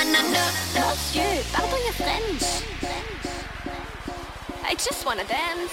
Monsieur, pardon your French. I just wanna dance.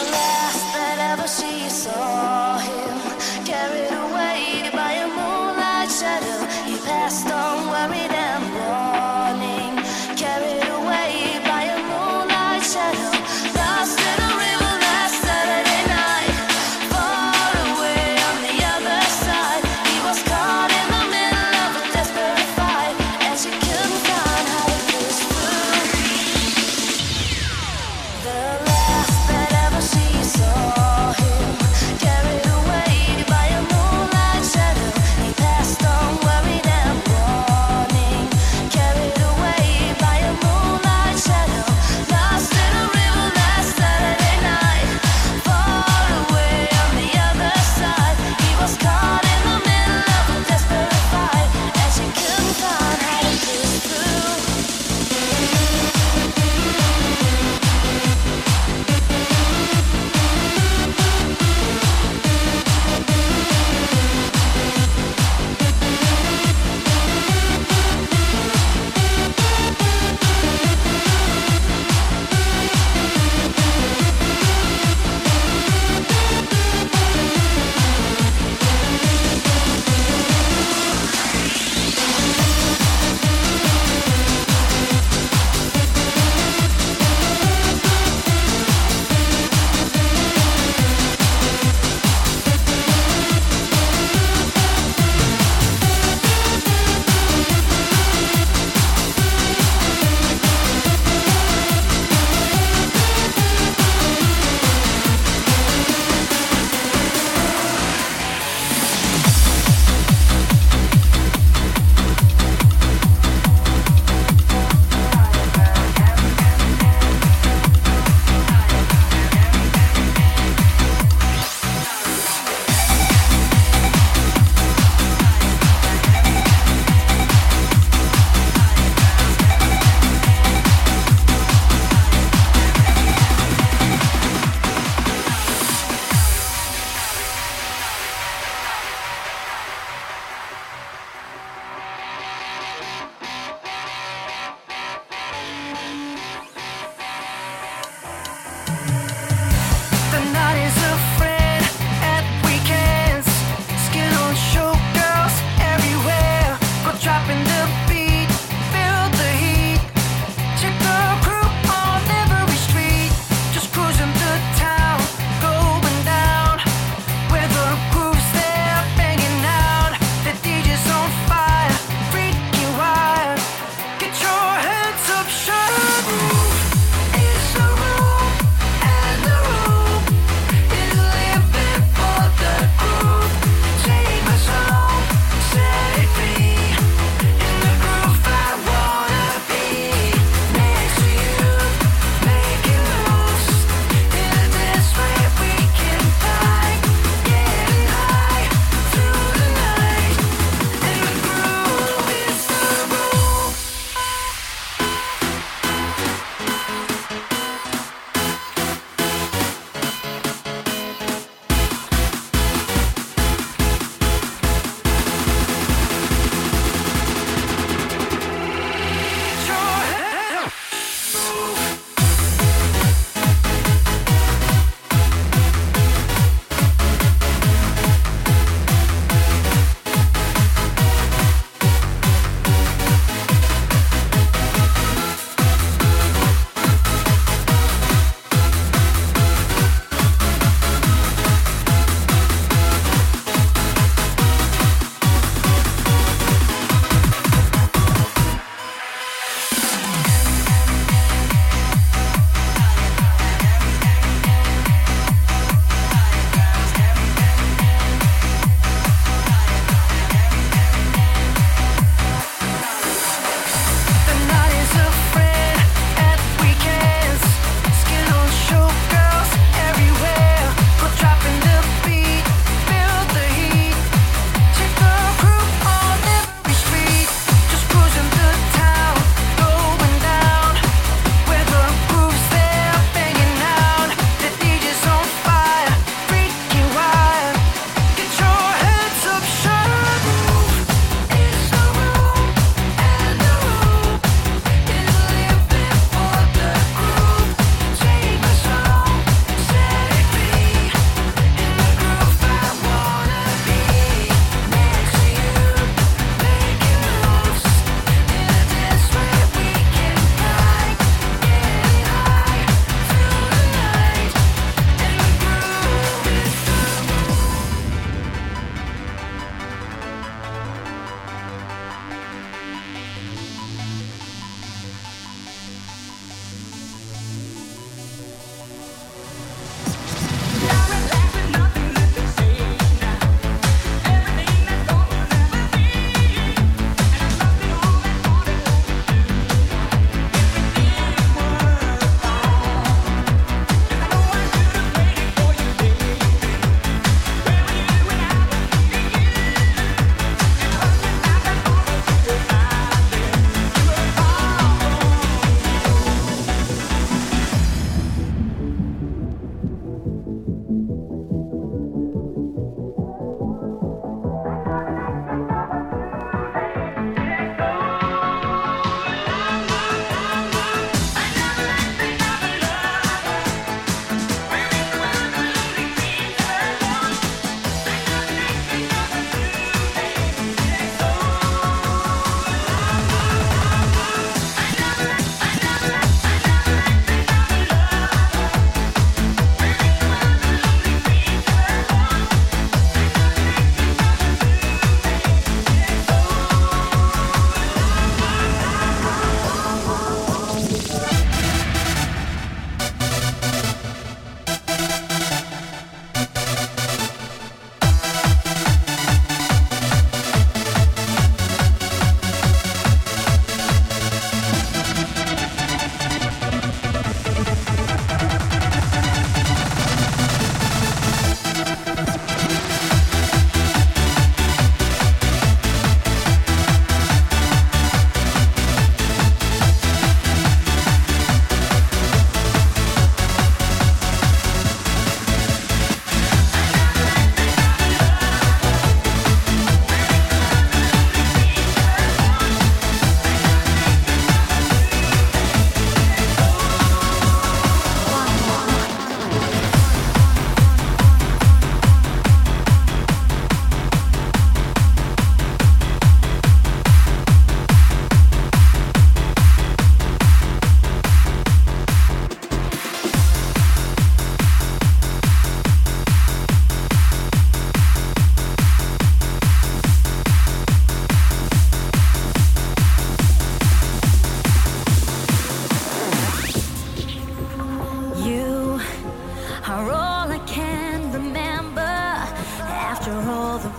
last that ever she saw him, carried away by a moonlight shadow. He passed on worried and warning, carried away by a moonlight shadow. Lost in a river last Saturday night, far away on the other side. He was caught in the middle of a desperate fight, and she couldn't find how to push through. The last that ever she saw him, carried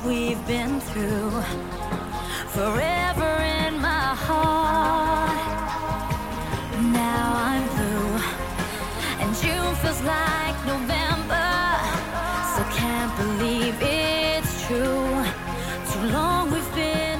we've been through, forever in my heart. Now I'm blue, and June feels like November, so can't believe it's true. Too long we've been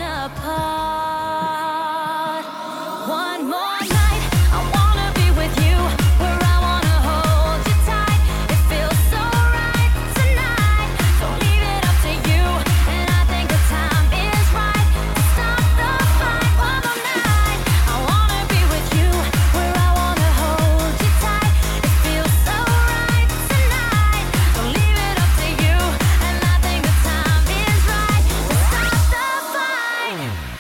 apart. One more night, I wanna be with you, where I wanna hold you tight. It feels so right tonight. Don't leave it up to you, and I think the time is right to stop the fight. One more night, I wanna be with you, where I wanna hold you tight. It feels so right tonight. Don't leave it up to you, and I think the time is right to stop the fight.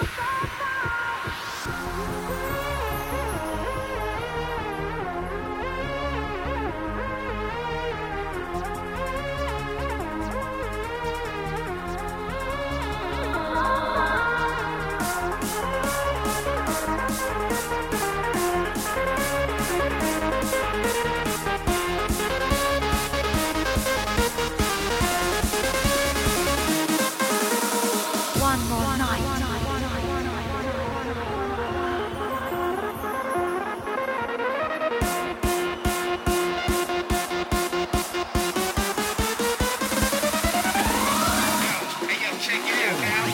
One more night. Hey, yo, check it out now.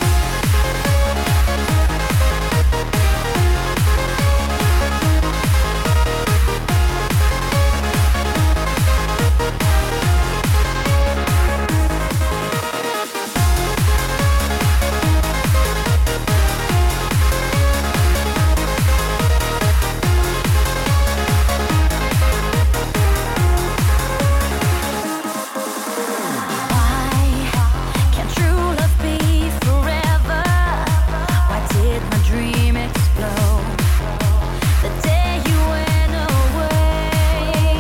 Why can't true love be forever? Why did my dream explode the day you went away?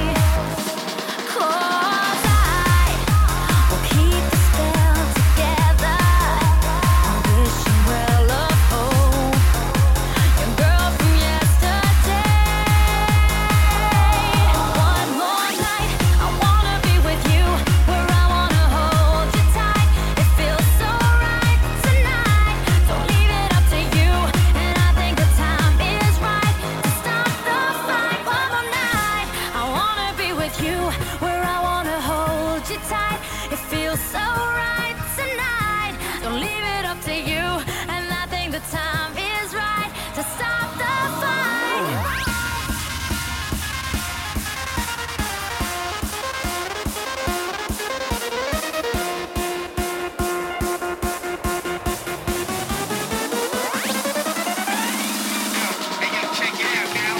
'Cause I will keep the spell together. I'm wishing well of hope, your girl from yesterday. One more night, I wanna be with you, where I wanna hold you tight. It feels so right tonight. Don't leave it up to you, and I think the time is right to stop the fight. One more night, I wanna be with you, where I wanna hold you tight. It feels so right tonight. Don't leave it up to you, and I think the time is right to stop the fight. Hey, yo, check it out now.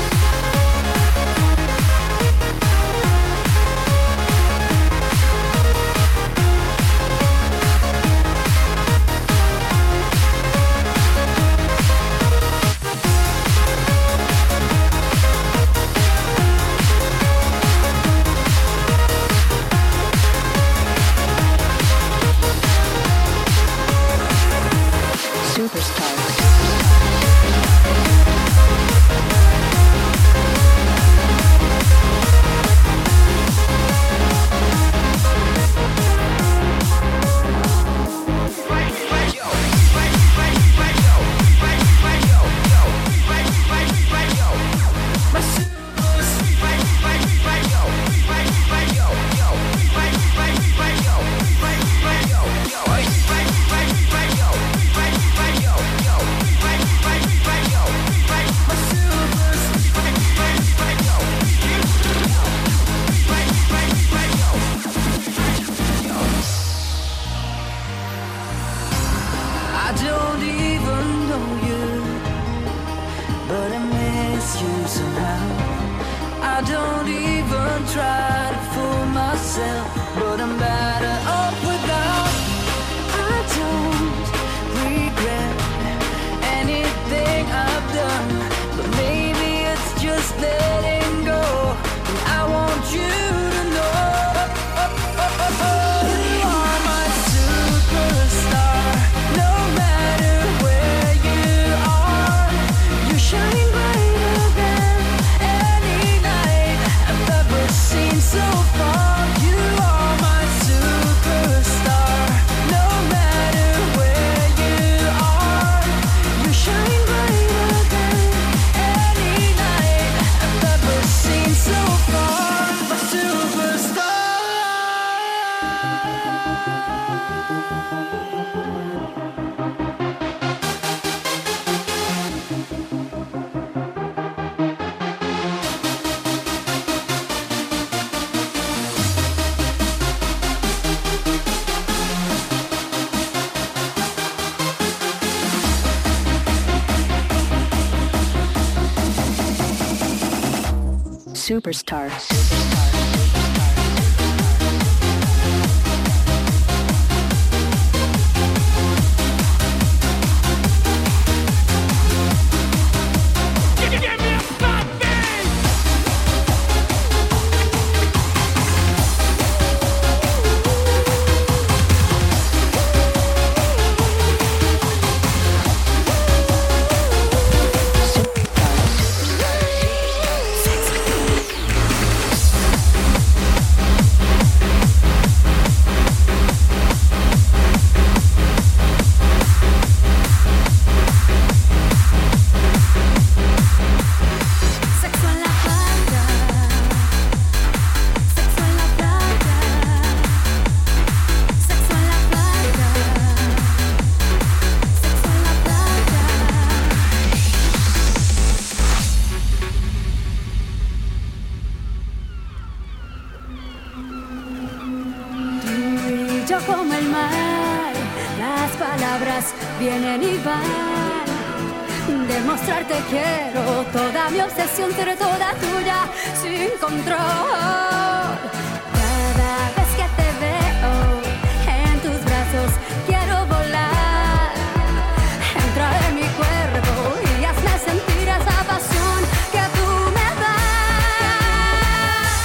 I don't even know you, but I miss you somehow. I don't even try to fool myself, but I'm better off without. I don't regret anything I've done, but maybe it's just letting go. And I want you to know you are my superstar. No matter where you are, you shine brighter than any night I've ever seen so far. You are my superstar. Superstar. Como el mar, las palabras vienen y van. Demostrarte quiero, toda mi obsesión será toda tuya, sin control. Cada vez que te veo en tus brazos, quiero volar. Entra en mi cuerpo y hazme sentir esa pasión que tú me das.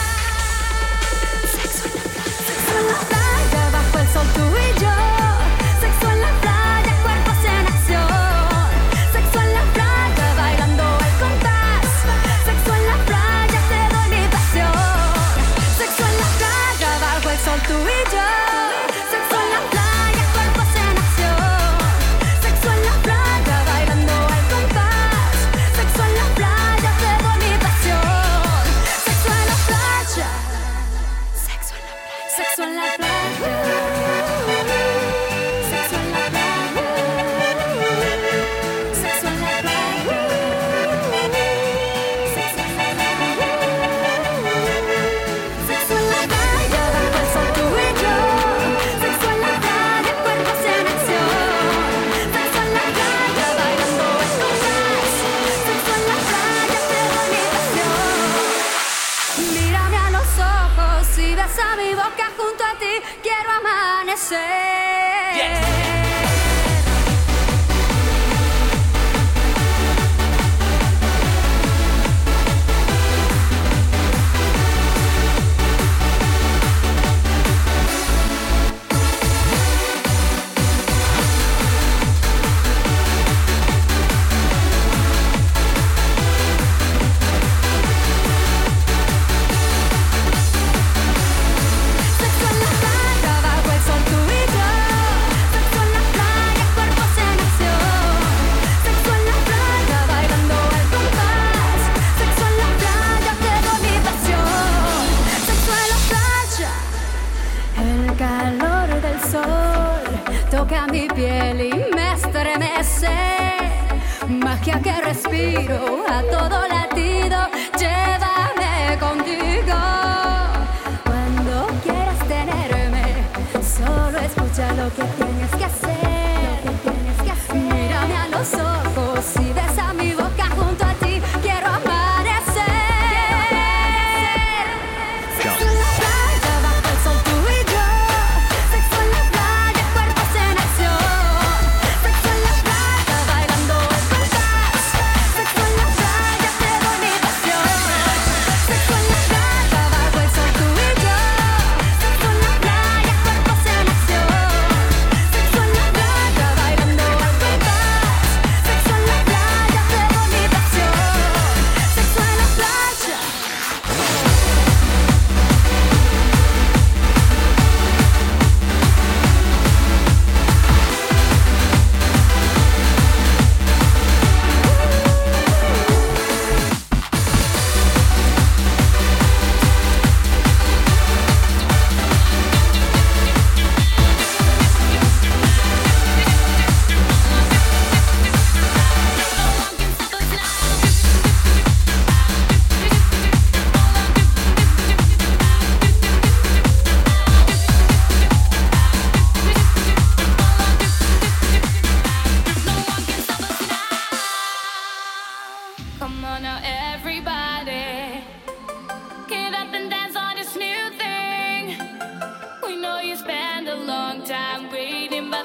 Sexo en la playa, bajo el sol tú y yo. Sexo en la playa, cuerpos en acción. Sexo en la playa, bailando al compás. Sexo en la playa, te doy mi pasión. Sexo en la playa, bajo el sol tú y yo. Sexo en la playa, cuerpos en acción. Sexo en la playa, bailando al compás. Sexo en la playa, te doy mi pasión. Sexo en la playa. Sexo en la playa. Sexo en la playa. Sexo en la playa. Sexo en la playa. Sexo en la playa. Sexo en la playa, bajo el sol tú y yo. Sexo en la playa, cuerpos en acción. Sexo en la playa, bailando al compás. Sexo en la playa, te doy mi pasión. Mírame a los ojos y besa mi boca junto a ti. Quiero amanecer. Sexo en la playa, bajo el sol tú y yo. Sexo en la playa, cuerpos en acción. Sexo en la playa, bailando al compás. Sexo en la playa, te doy mi pasión. Sexo en la playa. El calor del sol toca mi piel y me estremece. Magia que respiro a todo latido. Llévame contigo. Cuando quieras tenerme, solo escucha lo que tienes que hacer. Mírame a los ojos y besa mi boca junto a ti. Quiero amanecer. Sexo en la playa, bajo el sol tú y yo. Sexo en la playa, cuerpos en acción. Sexo en la playa, bailando al compás. Sexo en la playa, te doy mi pasión. Sexo en la playa,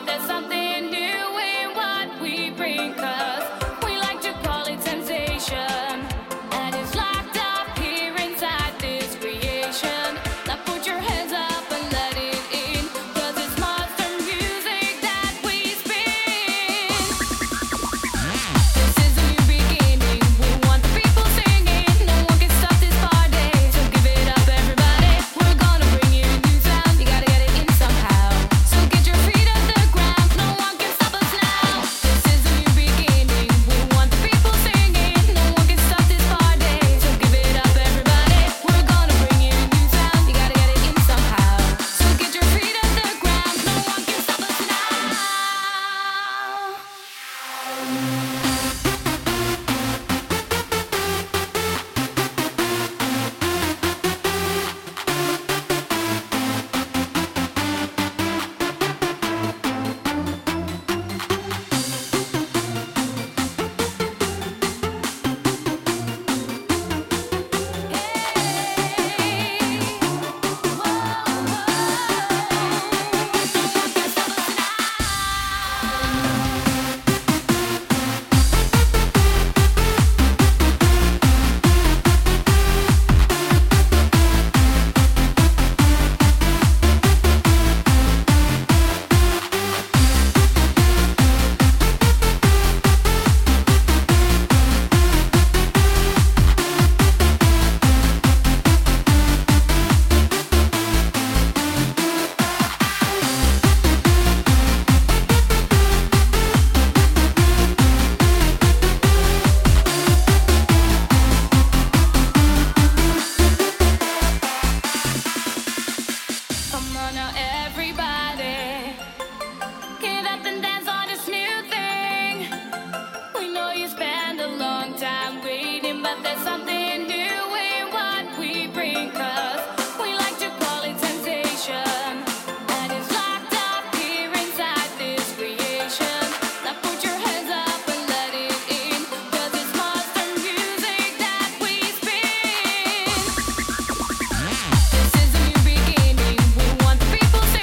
This is a new beginning. We want the people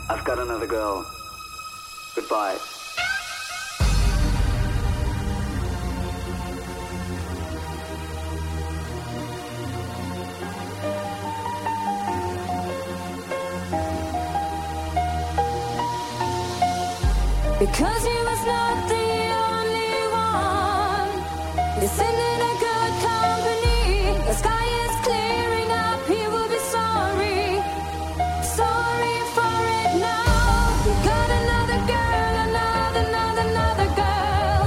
I've got another girl. Goodbye. Because he was not the only one. You're sitting in good company. The sky is clearing up. He will be sorry. Sorry for it now. You got another girl, another girl.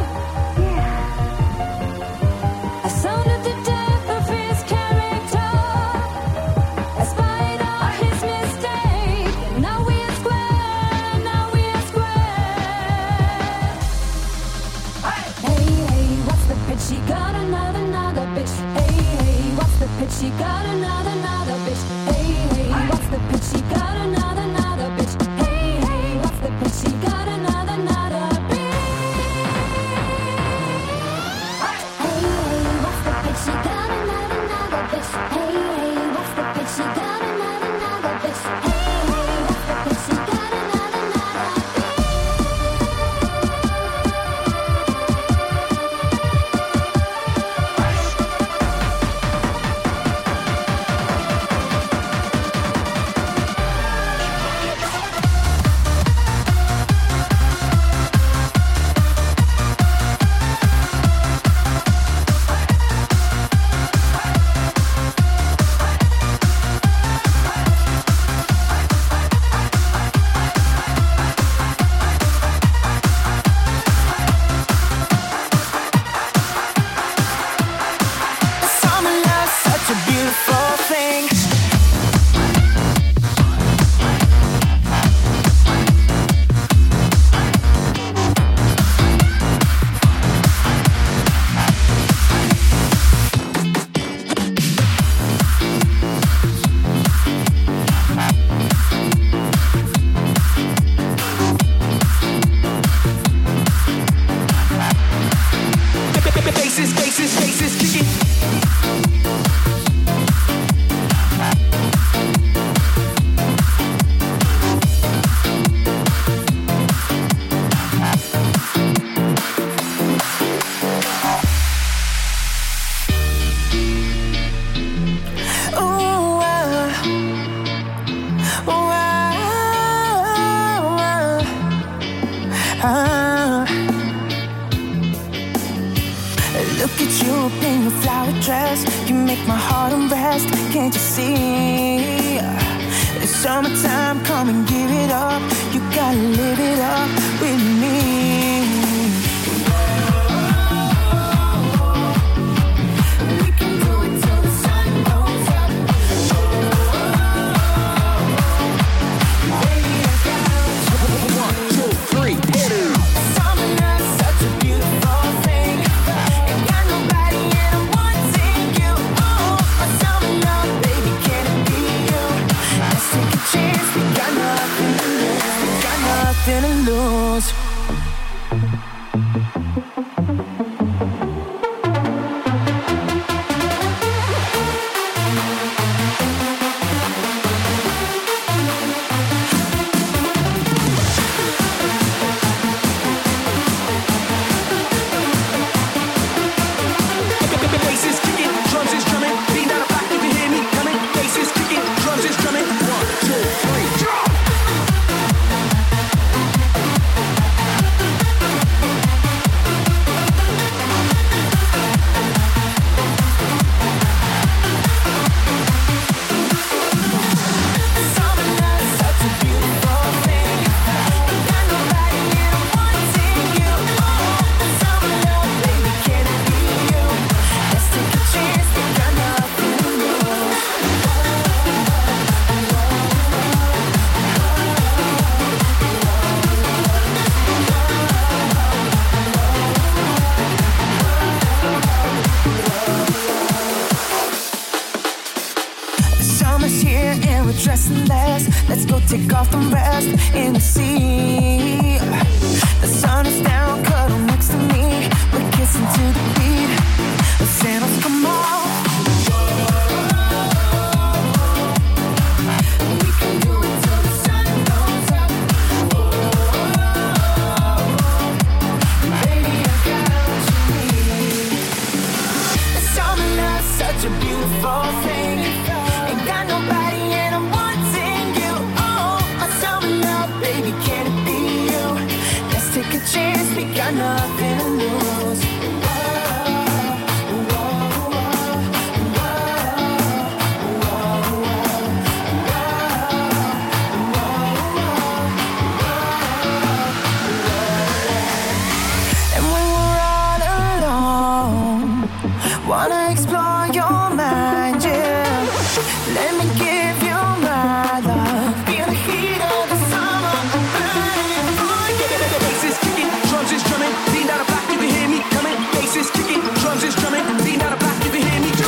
I sounded the depth of his character. Despite all his mistakes, now we are square, now we are square. Hey, what's the pitch? She got another bitch. Hey, what's the pitch? She got another bitch. Hey, what's the pitch? She got another bitch. Hey, what's the pitch? She got another bitch. Hey, what's the pitch? She got another bitch. Hey, what's the pitch? She got another bitch. Hey, what's the pitch? She got another bitch. Summer love's such a beautiful thing. Faces, kick it. Ooh, Look at you up in your flower dress. You make my heart unrest. Can't you see? It's summertime, come and give it up. You gotta live it up with me. We can do it till the sun goes up. Baby, I got you. 1, 2, 3, hit it. Summer love's such a beautiful thing. Ain't got nobody and I'm wanting you. Oh, my summer love, baby, can it be you? Let's take a chance, we got nothing to lose. We got nothing to lose. Faces kicking, drums is drumming. Beat out a block, you can hear me coming. Faces kicking, drums is drumming. 1, 2, 3, drum. Summer love's such a beautiful thing. Ain't got nobody and I'm wanting you. Oh, summer love, baby, can it be you? Let's take a chance, we got nothing to lose. Summer's here and we're dressing less. Let's go take off and rest in the sea. The sun is down, cuddle next to me. We're kissing to the beat. The sandals come off. We can do it till the sun goes up. got nothing to lose. And when we're all alone, wanna explore your mind, yeah. Let me give you my love. Feel the heat of the summer, I'm burning for you. Bass is kicking, drums is drumming, beat out a block, you can hear me coming. Bass is kicking, drums is drumming, beat out a block, you can hear me.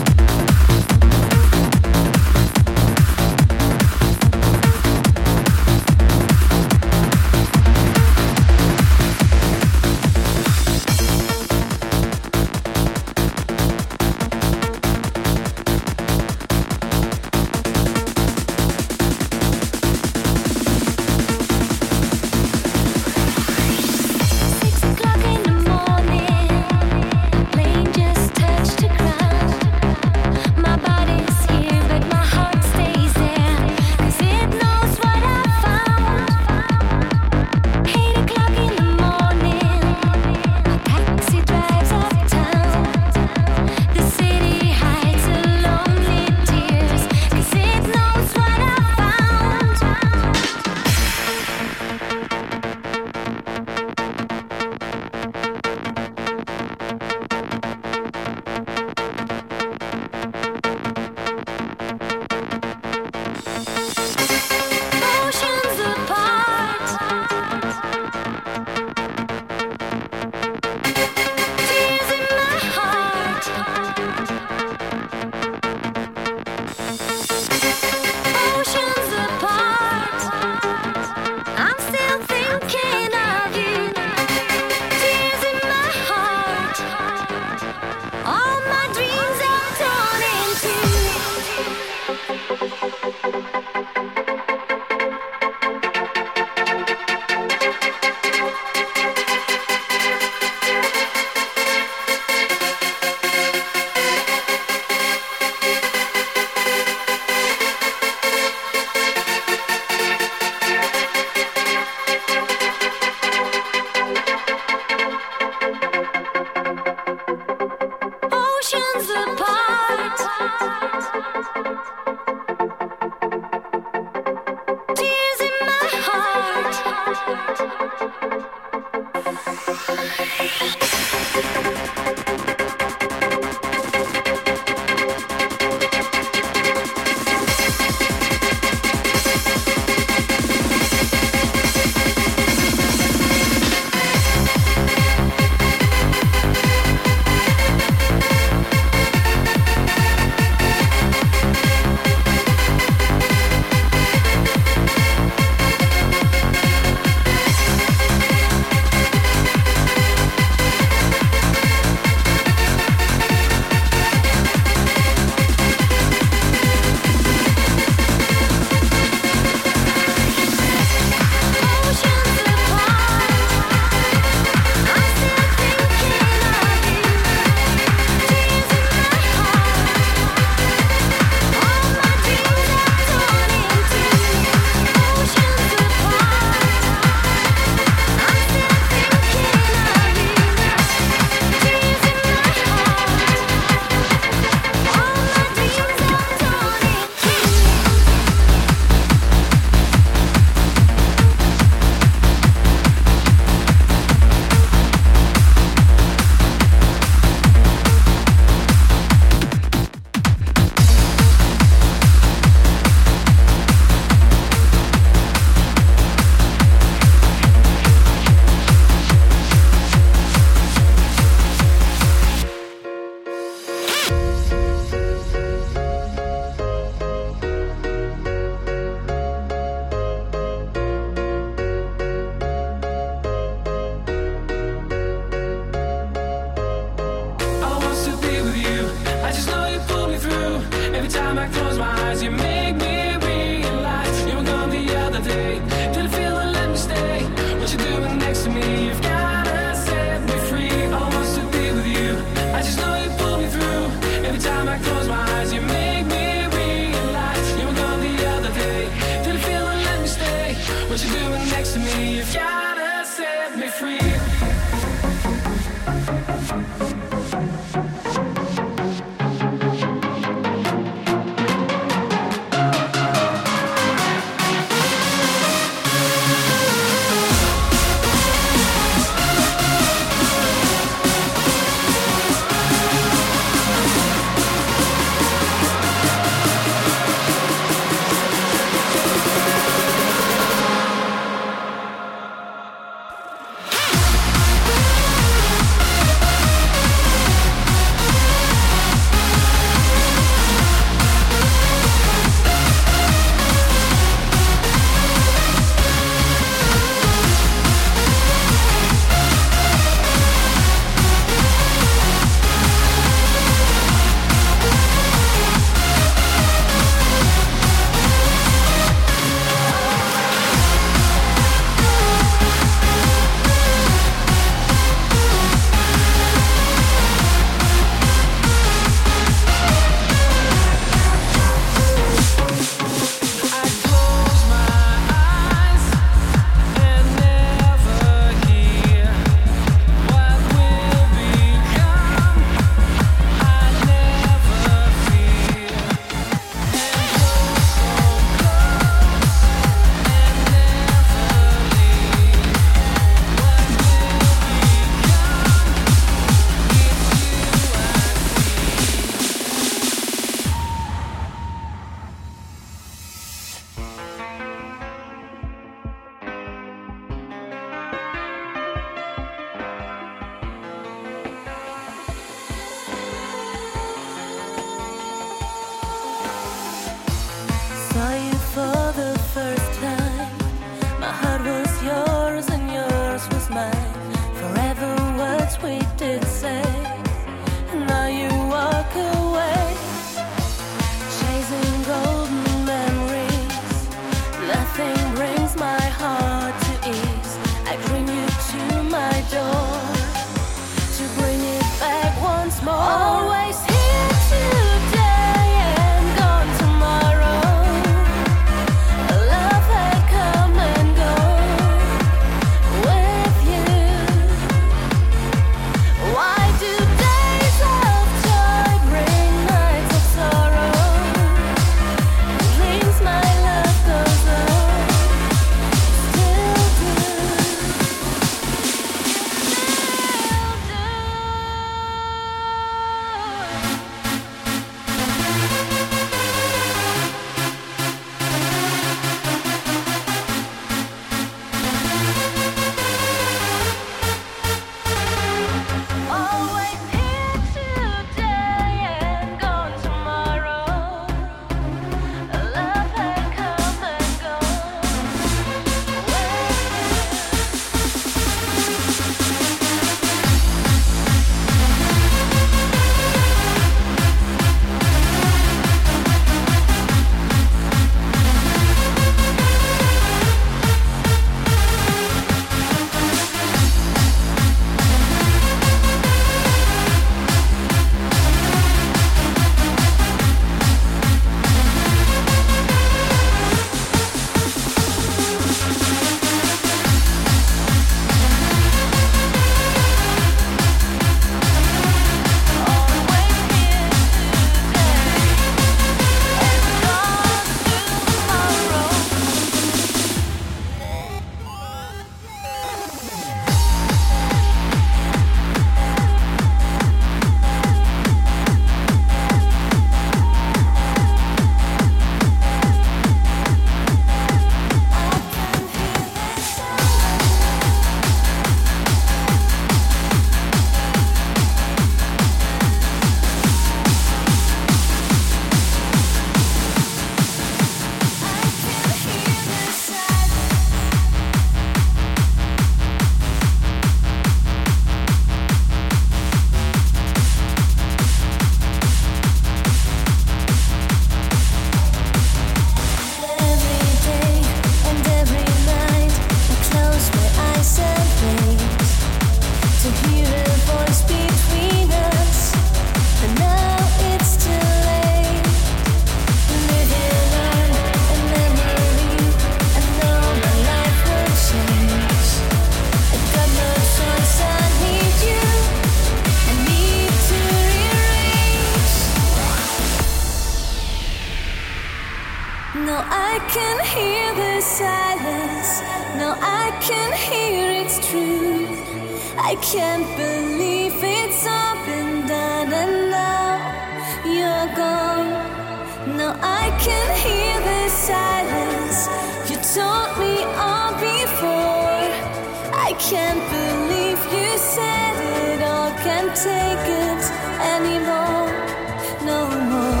I can't believe it's all been done and now you're gone. Now I can hear the silence. You told me all before. I can't believe you said it all. Can't take it anymore, no more.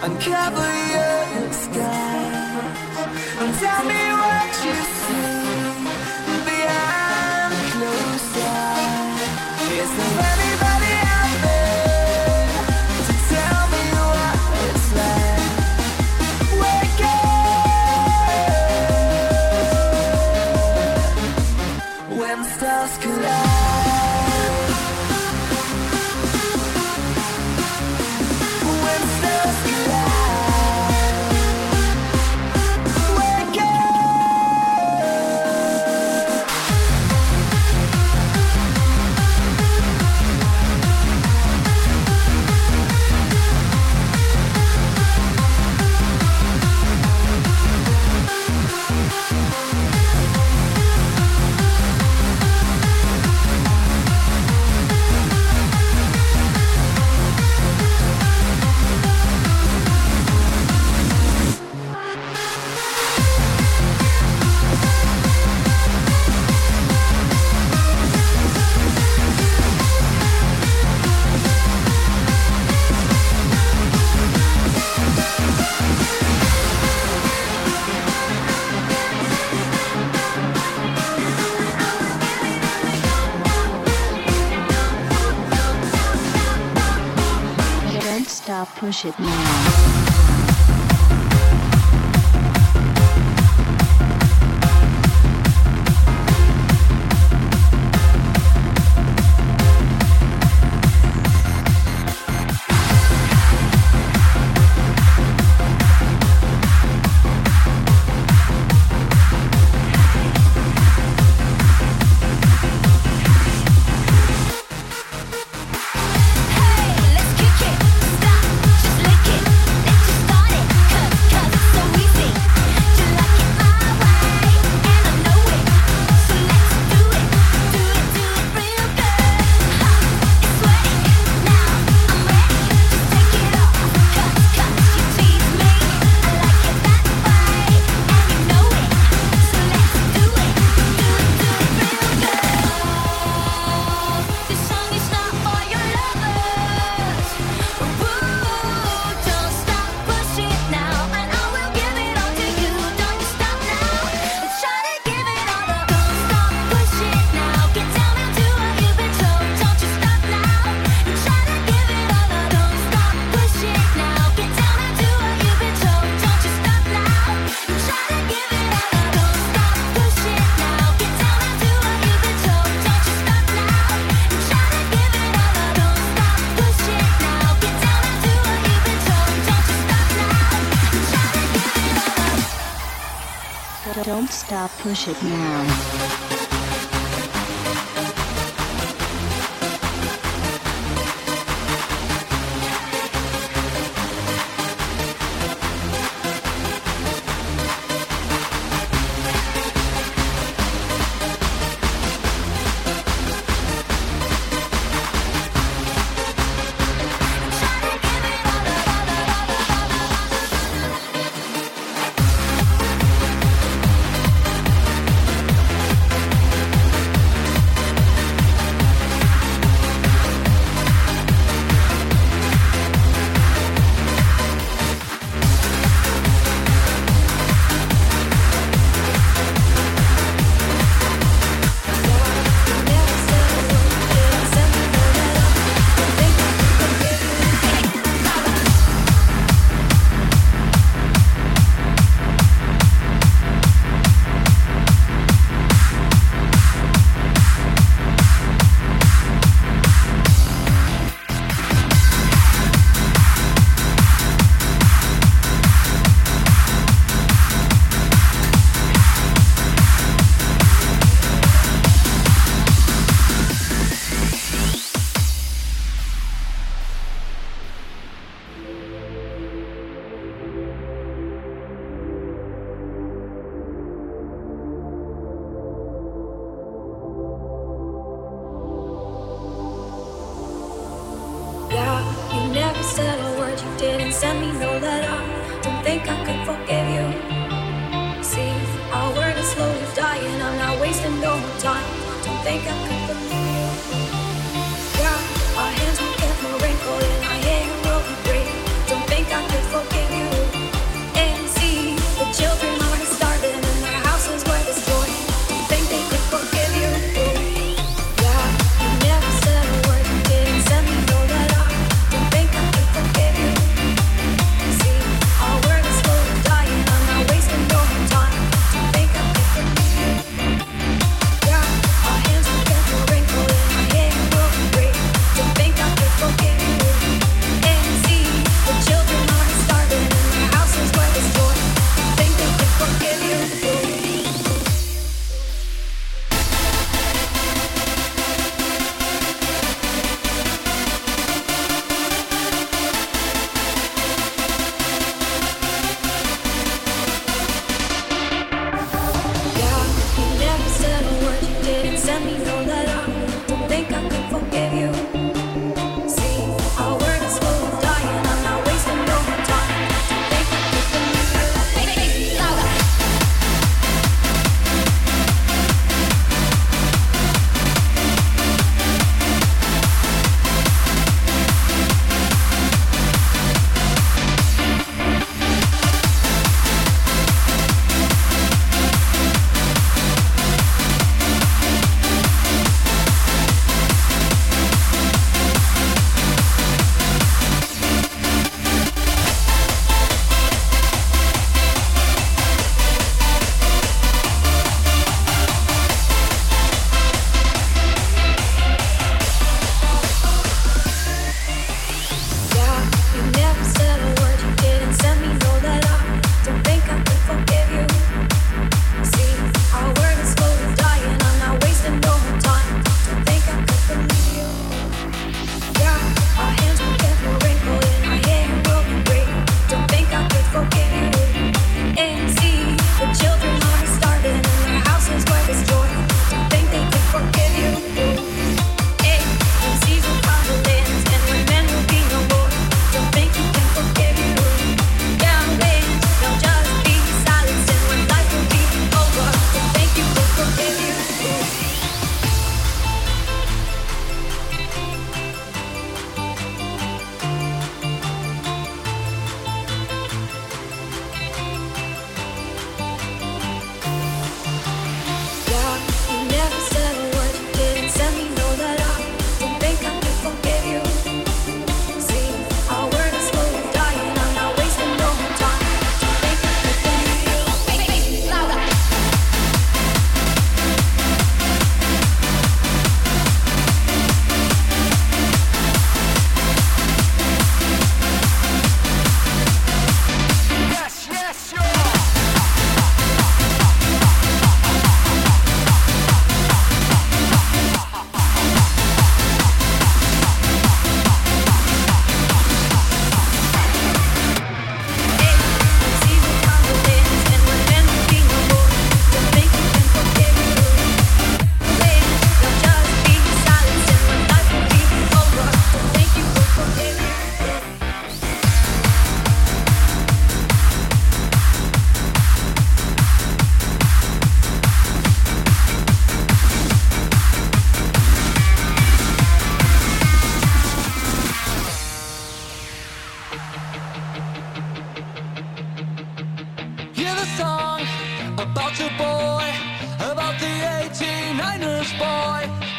uncover your disguise, and tell me what you see behind closed eyes. Is there anybody out there to tell me what it's like? Wake up when stars collide. Push it now. Let's kick it, stop, just lick it, let's just start it. Don't stop, push it now.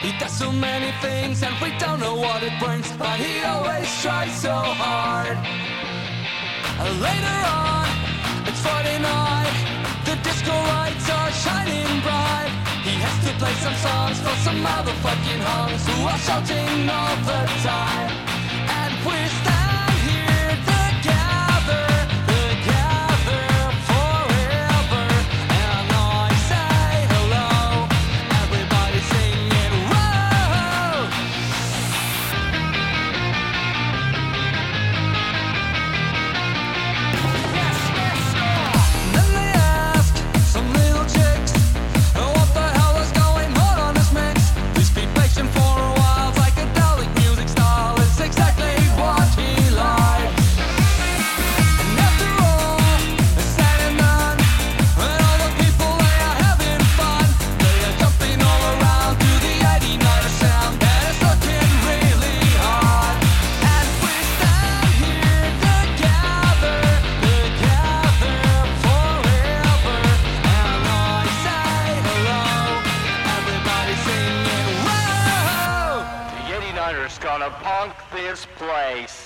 He does so many things and we don't know what it brings, but he always tries so hard. Later on, it's Friday night, the disco lights are shining bright. He has to play some songs for some motherfucking hunks who are shouting all the time. And we stand here together, together forever. And I say hello, everybody singing whoa. Then they ask some little chicks, what the hell is going on this mix? Please be patient for a while, psychedelic music style is exactly what he likes. And after all is said and done, and all the people they are having fun, they are jumping all around to the 89er sound, and it's looking really hot. And we stand here together, together forever. And I say hello, everybody singing whoa. The 89ers gonna punk this place.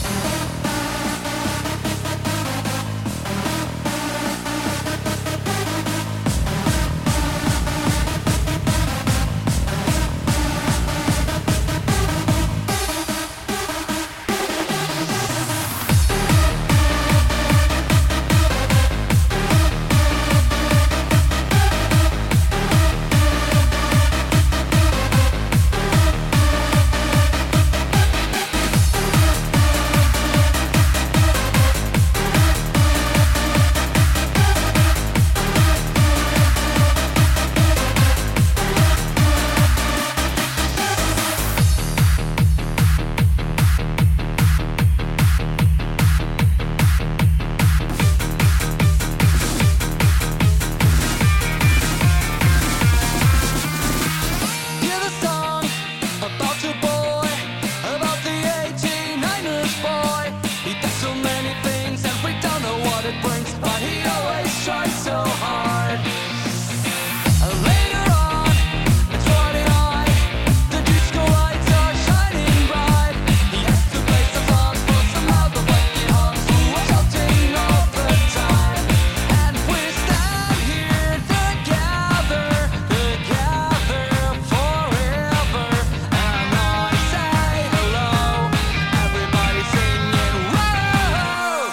Hear the song about your boy, about the 89ers boy. He does so many things and we don't know what it brings, but he always tries so hard. Later on, it's Friday night, the disco lights are shining bright. He has to play some songs for some motherfucking hunks who are shouting all the time. And we stand here together, together forever. And I say hello, everybody singing whoa.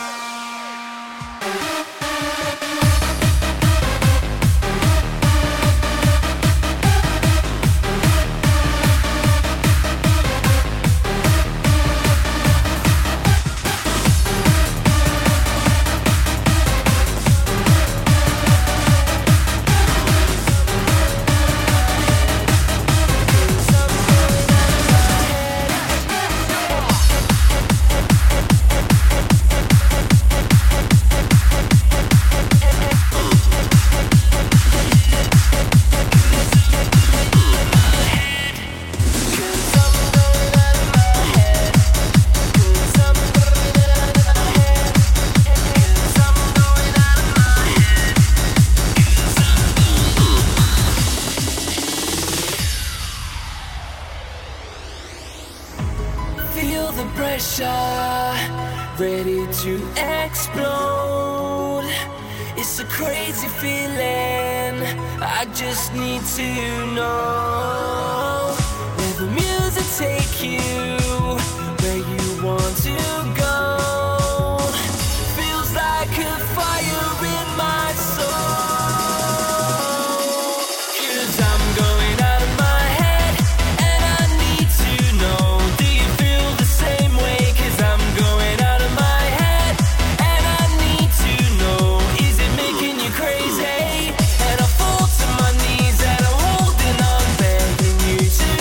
Feel the pressure, ready to explode. It's a crazy feeling, I just need to know. Let the music take you where you want to go. Feels like a fire in my soul. 'Cause I'm going out of my head, and I need to know, do you feel the same way? 'Cause I'm going out of my head, and I need to know, is it making you crazy? And I fall to my knees and I'm holding on, begging you to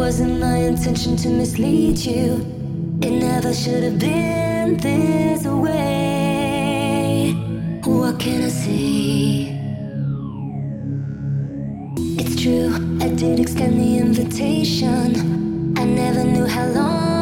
wasn't my intention to mislead you. It never should have been this way. What can I say? It's true, I did extend the invitation. I never knew how long